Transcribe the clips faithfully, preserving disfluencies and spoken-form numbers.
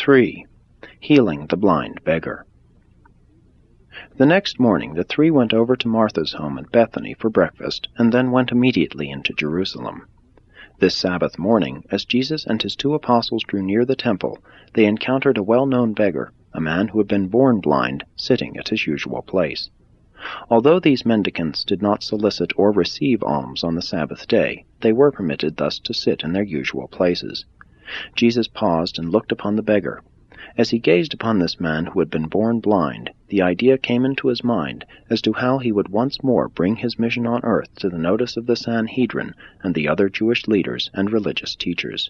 three. Healing the blind beggar. The next morning the three went over to Martha's home at Bethany for breakfast, and then went immediately into Jerusalem. This Sabbath morning, as Jesus and his two apostles drew near the temple, they encountered a well-known beggar, a man who had been born blind, sitting at his usual place. Although these mendicants did not solicit or receive alms on the Sabbath day, they were permitted thus to sit in their usual places. Jesus paused and looked upon the beggar. As he gazed upon this man who had been born blind, the idea came into his mind as to how he would once more bring his mission on earth to the notice of the Sanhedrin and the other Jewish leaders and religious teachers.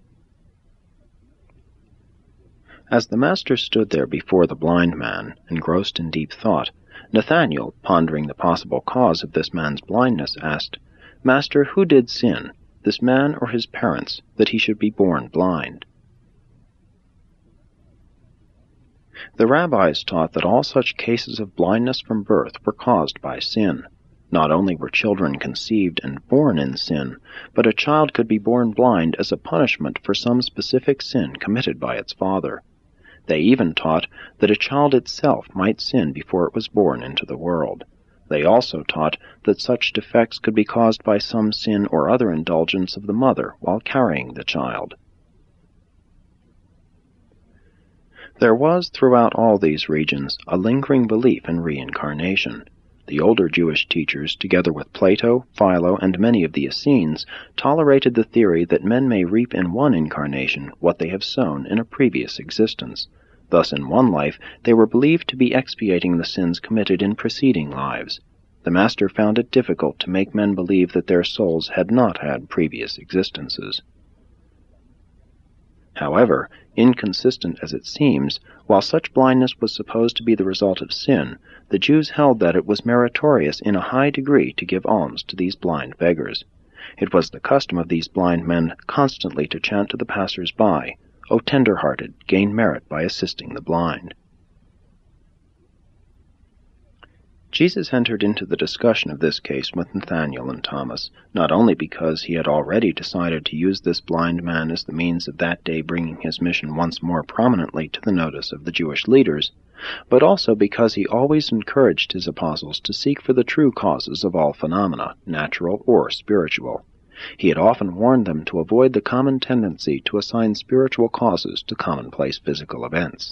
As the Master stood there before the blind man, engrossed in deep thought, Nathanael, pondering the possible cause of this man's blindness, asked, "Master, who did sin, this man or his parents, that he should be born blind?" The rabbis taught that all such cases of blindness from birth were caused by sin. Not only were children conceived and born in sin, but a child could be born blind as a punishment for some specific sin committed by its father. They even taught that a child itself might sin before it was born into the world. They also taught that such defects could be caused by some sin or other indulgence of the mother while carrying the child. There was, throughout all these regions, a lingering belief in reincarnation. The older Jewish teachers, together with Plato, Philo, and many of the Essenes, tolerated the theory that men may reap in one incarnation what they have sown in a previous existence. Thus, in one life, they were believed to be expiating the sins committed in preceding lives. The Master found it difficult to make men believe that their souls had not had previous existences. However, inconsistent as it seems, while such blindness was supposed to be the result of sin, the Jews held that it was meritorious in a high degree to give alms to these blind beggars. It was the custom of these blind men constantly to chant to the passers-by, "O tender-hearted, gain merit by assisting the blind." Jesus entered into the discussion of this case with Nathanael and Thomas, not only because he had already decided to use this blind man as the means of that day bringing his mission once more prominently to the notice of the Jewish leaders, but also because he always encouraged his apostles to seek for the true causes of all phenomena, natural or spiritual. He had often warned them to avoid the common tendency to assign spiritual causes to commonplace physical events.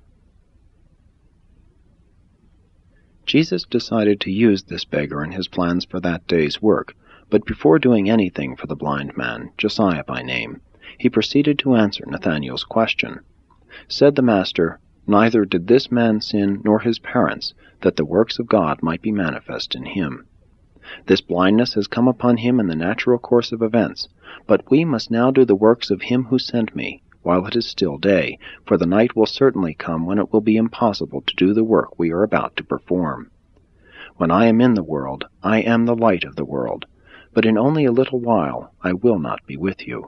Jesus decided to use this beggar in his plans for that day's work, but before doing anything for the blind man, Josiah by name, he proceeded to answer Nathanael's question. Said the Master, "Neither did this man sin nor his parents, that the works of God might be manifest in him. This blindness has come upon him in the natural course of events, but we must now do the works of him who sent me, while it is still day, for the night will certainly come when it will be impossible to do the work we are about to perform. When I am in the world, I am the light of the world, but in only a little while I will not be with you."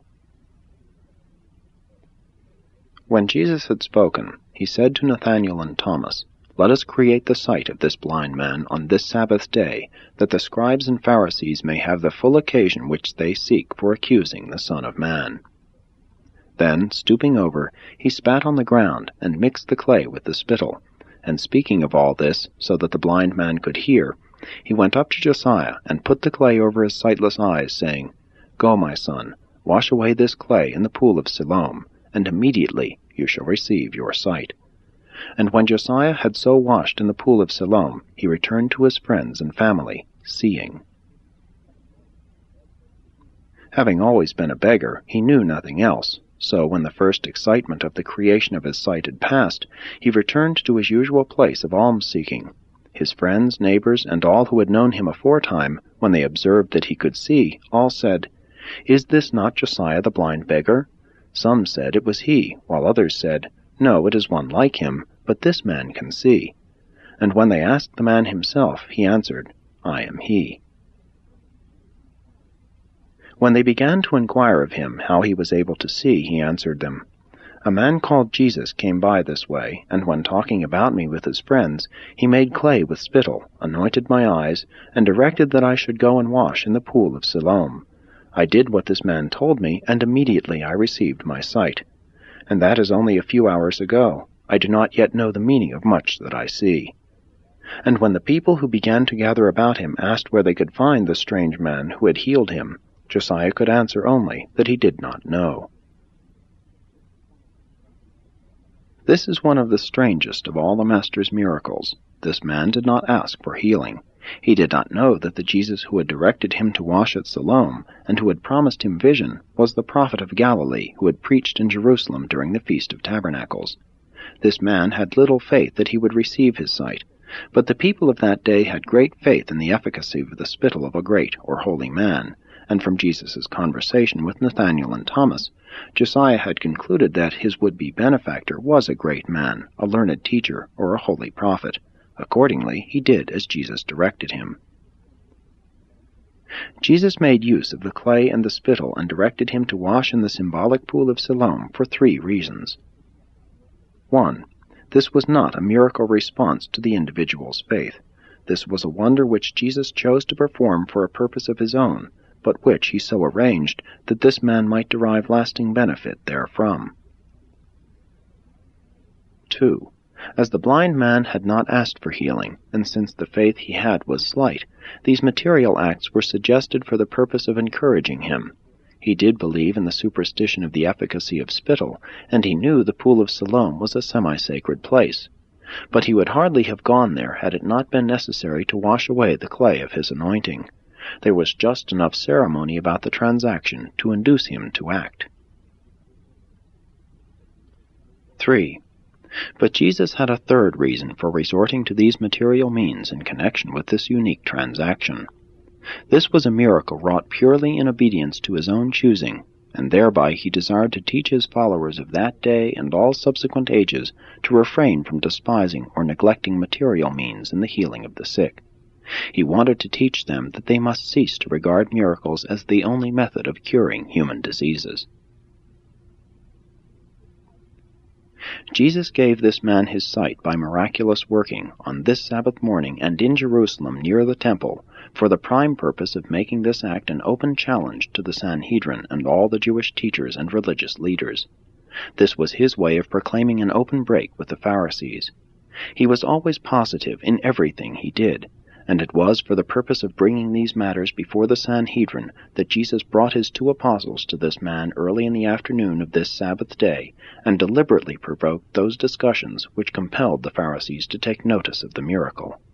When Jesus had spoken, he said to Nathanael and Thomas, "Let us create the sight of this blind man on this Sabbath day, that the scribes and Pharisees may have the full occasion which they seek for accusing the Son of Man." Then, stooping over, he spat on the ground and mixed the clay with the spittle, and speaking of all this, so that the blind man could hear, he went up to Josiah and put the clay over his sightless eyes, saying, "Go, my son, wash away this clay in the pool of Siloam, and immediately you shall receive your sight." And when Josiah had so washed in the pool of Siloam, he returned to his friends and family, seeing. Having always been a beggar, he knew nothing else. So when the first excitement of the creation of his sight had passed, he returned to his usual place of alms-seeking. His friends, neighbors, and all who had known him aforetime, when they observed that he could see, all said, "Is this not Josiah the blind beggar?" Some said it was he, while others said, "No, it is one like him, but this man can see." And when they asked the man himself, he answered, "I am he." When they began to inquire of him how he was able to see, he answered them, "A man called Jesus came by this way, and when talking about me with his friends, he made clay with spittle, anointed my eyes, and directed that I should go and wash in the pool of Siloam. I did what this man told me, and immediately I received my sight. and that is only a few hours ago. I do not yet know the meaning of much that I see." And when the people who began to gather about him asked where they could find the strange man who had healed him, Josiah could answer only that he did not know. This is one of the strangest of all the Master's miracles. This man did not ask for healing. He did not know that the Jesus who had directed him to wash at Siloam, and who had promised him vision, was the prophet of Galilee who had preached in Jerusalem during the Feast of Tabernacles. This man had little faith that he would receive his sight, but the people of that day had great faith in the efficacy of the spittle of a great or holy man, and from Jesus' conversation with Nathanael and Thomas, Josiah had concluded that his would-be benefactor was a great man, a learned teacher, or a holy prophet. Accordingly, he did as Jesus directed him. Jesus made use of the clay and the spittle and directed him to wash in the symbolic pool of Siloam for three reasons. One, this was not a miracle response to the individual's faith. This was a wonder which Jesus chose to perform for a purpose of his own, but which he so arranged that this man might derive lasting benefit therefrom. Two, as the blind man had not asked for healing, and since the faith he had was slight, these material acts were suggested for the purpose of encouraging him. He did believe in the superstition of the efficacy of spittle, and he knew the pool of Siloam was a semi-sacred place. But he would hardly have gone there had it not been necessary to wash away the clay of his anointing. There was just enough ceremony about the transaction to induce him to act. Three. But Jesus had a third reason for resorting to these material means in connection with this unique transaction. This was a miracle wrought purely in obedience to his own choosing, and thereby he desired to teach his followers of that day and all subsequent ages to refrain from despising or neglecting material means in the healing of the sick. He wanted to teach them that they must cease to regard miracles as the only method of curing human diseases. Jesus gave this man his sight by miraculous working on this Sabbath morning and in Jerusalem near the temple, for the prime purpose of making this act an open challenge to the Sanhedrin and all the Jewish teachers and religious leaders. This was his way of proclaiming an open break with the Pharisees. He was always positive in everything he did, and it was for the purpose of bringing these matters before the Sanhedrin that Jesus brought his two apostles to this man early in the afternoon of this Sabbath day, and deliberately provoked those discussions which compelled the Pharisees to take notice of the miracle.